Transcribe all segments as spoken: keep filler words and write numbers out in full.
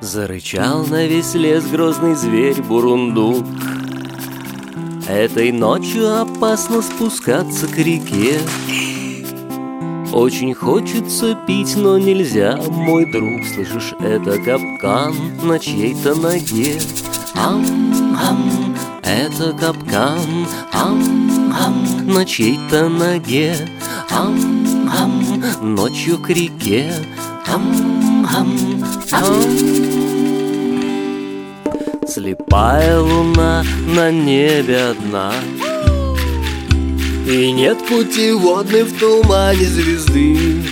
Зарычал на весь лес грозный зверь бурундук. Этой ночью опасно спускаться к реке. Очень хочется пить, но нельзя, мой друг. Слышишь, это капкан на чьей-то ноге. Ам-ам, это капкан, ам-ам, на чьей-то ноге. Ам-ам, ночью к реке. Ам-ам, ам. Слепая луна на небе одна, и нет путеводной в тумане звезды.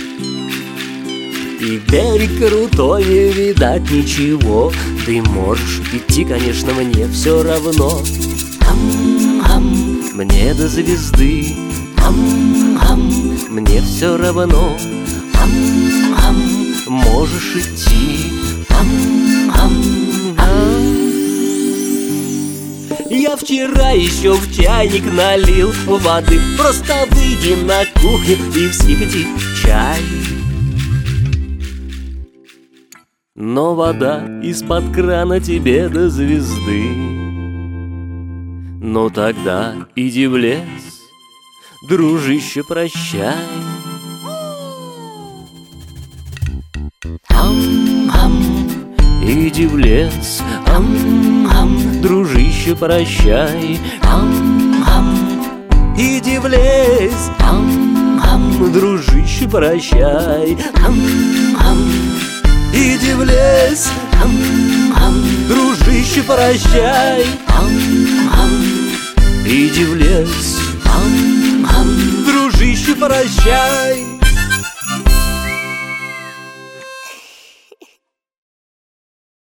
И берег крутой, не видать ничего. Ты можешь идти, конечно, мне все равно. Ам-ам, мне до звезды. Ам-ам, мне все равно. Ам-ам, можешь идти. Ам-ам, ам. Я вчера еще в чайник налил воды. Просто выйди на кухню и вскипяти чай. Но вода из-под крана тебе до звезды. Ну тогда иди в лес, дружище, прощай. Ам-ам, иди в лес, ам-ам, дружище, прощай. Ам-ам, иди в лес, ам-ам, дружище, прощай. Ам-ам, иди в лес, ам-ам, дружище, прощай. Ам-ам, иди в лес, ам-ам, дружище, прощай.